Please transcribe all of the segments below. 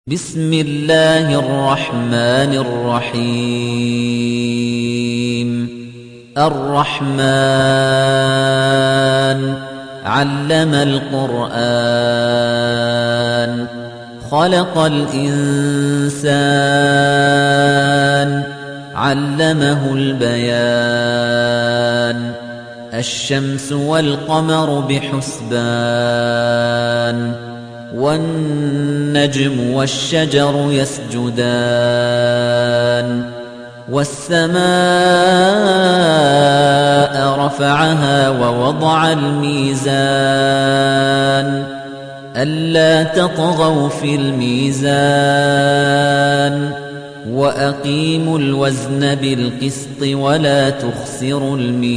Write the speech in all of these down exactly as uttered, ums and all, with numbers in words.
بسم الله الرحمن الرحيم الرحمن علم القرآن خلق الإنسان علمه البيان الشمس والقمر بحسبان والنجم والشجر يسجدان والسماء رفعها ووضع الميزان ألا تطغوا في الميزان وأقيموا الوزن بالقسط ولا تخسروا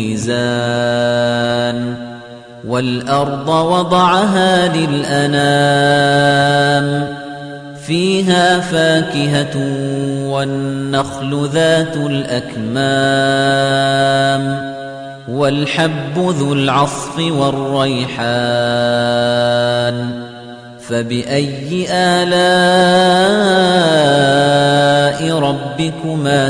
الميزان والأرض وضعها للأنام فيها فاكهة والنخل ذات الأكمام والحب ذو العصف والريحان فبأي آلاء ربكما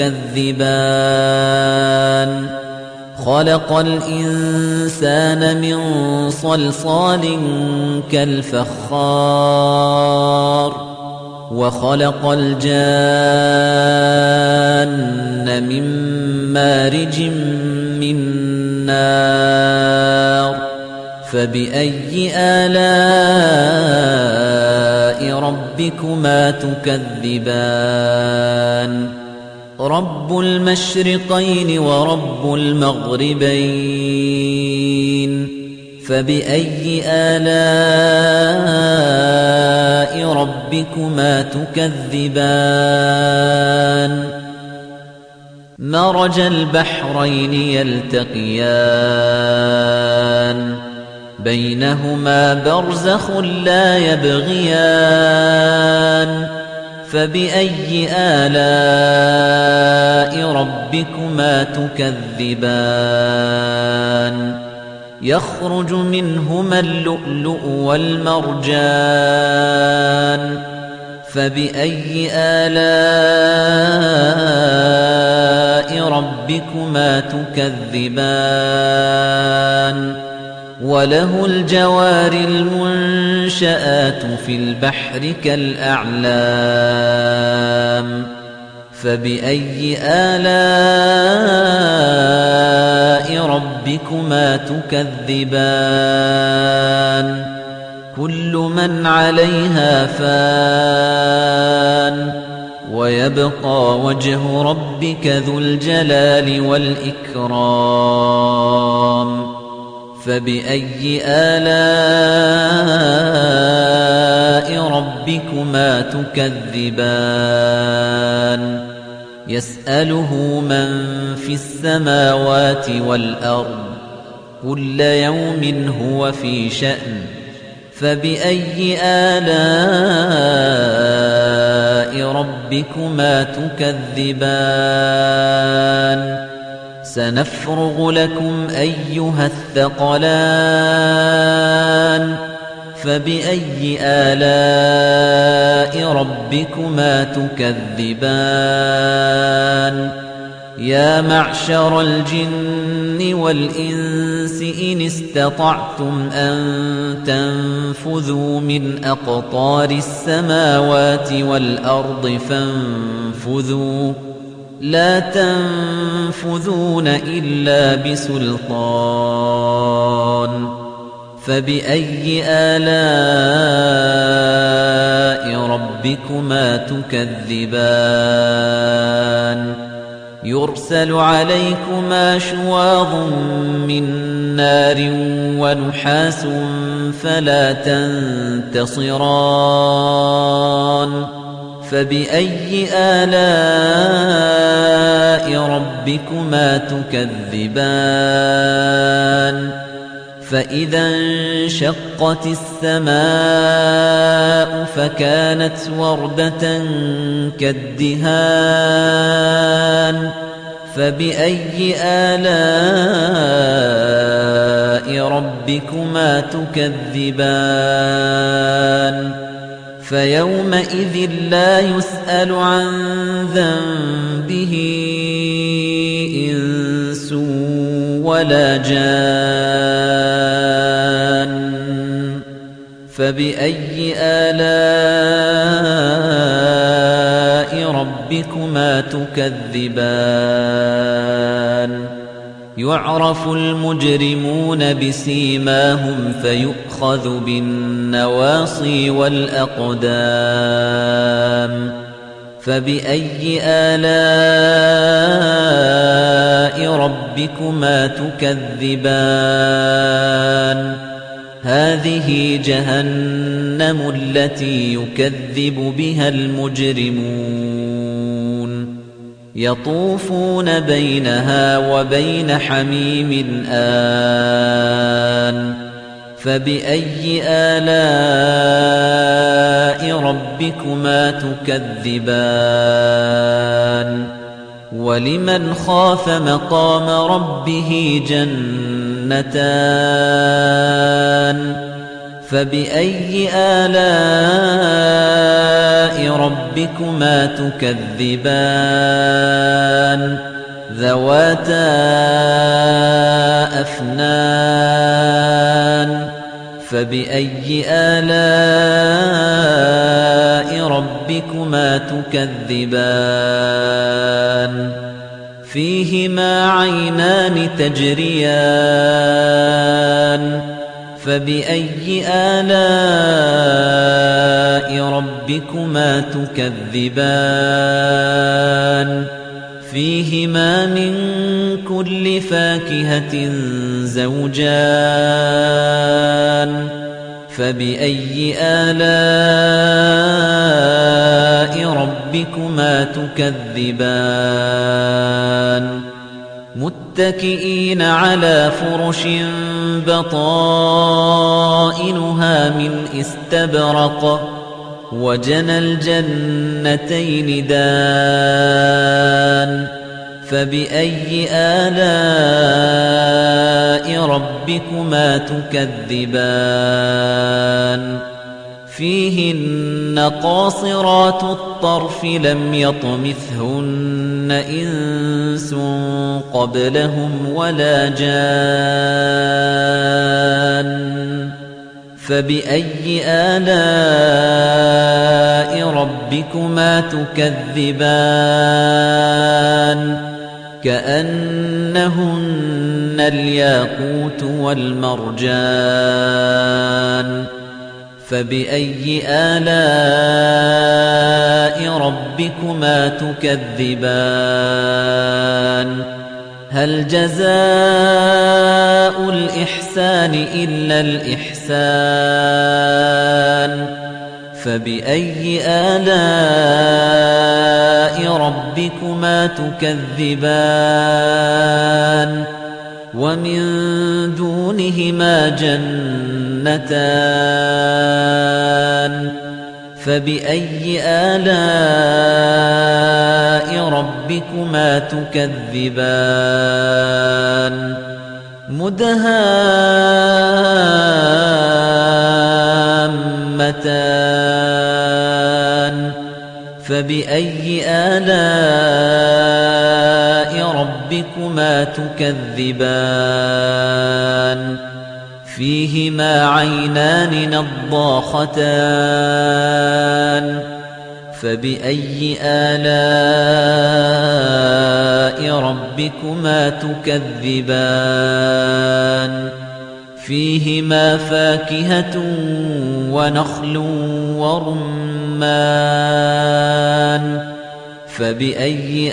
تكذبان خلق الإنسان من صلصال كالفخار وخلق الجان من مارج من نار فبأي آلاء ربكما تكذبان رب المشرقين ورب المغربين فبأي آلاء ربكما تكذبان مرج البحرين يلتقيان بينهما برزخ لا يبغيان فبأي آلاء ربكما تكذبان يخرج منهما اللؤلؤ والمرجان فبأي آلاء ربكما تكذبان وله الجوار المنشآت في البحر كالأعلام فبأي آلاء ربكما تكذبان كل من عليها فان ويبقى وجه ربك ذو الجلال والإكرام فبأي آلاء ربكما تكذبان يسأله من في السماوات والأرض كل يوم هو في شأن فبأي آلاء ربكما تكذبان سنفرغ لكم أيها الثقلان فبأي آلاء ربكما تكذبان يا معشر الجن والإنس إن استطعتم أن تنفذوا من أقطار السماوات والأرض فانفذوا لا تنفذون إلا بسلطان فبأي آلاء ربكما تكذبان يرسل عليكما شواظ من نار ونحاس فلا تنتصران فبأي آلاء ربكما تكذبان فإذا انشقت السماء فكانت وردة كالدهان فبأي آلاء ربكما تكذبان فيومئذ لا يسأل عن ذنبه إنس ولا جان فبأي آلاء ربكما تكذبان يعرف المجرمون بسيماهم فيؤخذ بالنواصي والأقدام فبأي آلاء ربكما تكذبان هذه جهنم التي يكذب بها المجرمون يطوفون بينها وبين حميم آن فبأي آلاء ربكما تكذبان ولمن خاف مقام ربه جنتان فبأي آلاء ربكما تكذبان ذواتا أفنان فبأي آلاء ربكما تكذبان فيهما عينان تجريان فبأي آلاء ربكما تكذبان فيهما من كل فاكهة زوجان فبأي آلاء ربكما تكذبان متكئين على فرش بطائنها من استبرق وجنى الجنتين دان فبأي آلاء ربكما تكذبان فيهن قاصرات الطرف لم يطمثهن إنس قبلهم ولا جان فبأي آلاء ربكما تكذبان كأنهن الياقوت والمرجان فبأي آلاء ربكما تكذبان هل جزاء الإحسان إلا الإحسان فبأي آلاء ربكما تكذبان ومن دونهما جنتان فبأي آلاء ربكما تكذبان مدهامتان فبأي آلاء ربكما تكذبان فيهما عينان نضاختان فبأي آلاء ربكما تكذبان فيهما فاكهة ونخل ورمان فبأي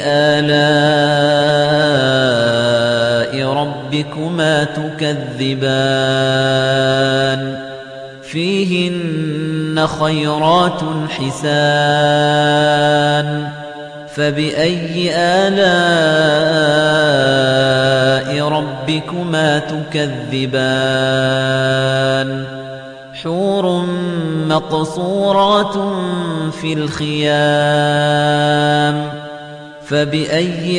آلاء ربكما تكذبان فيهن خيرات حسان فبأي آلاء ربكما تكذبان حور مقصورات في الخيام فبأي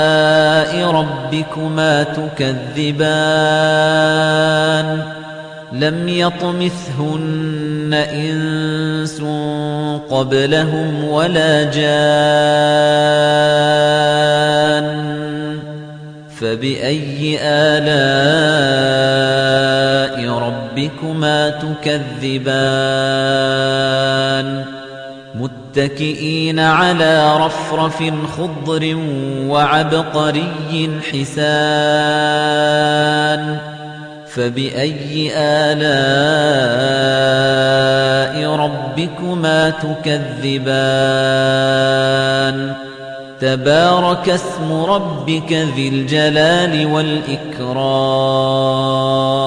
آلاء ربكما تكذبان لم يطمثهن إنس قبلهم ولا جان فبأي آلاء ربكما تكذبان متكئين على رفرف خضر وعبقري حسان فبأي آلاء ربكما تكذبان تبارك اسم ربك ذي الجلال والإكرام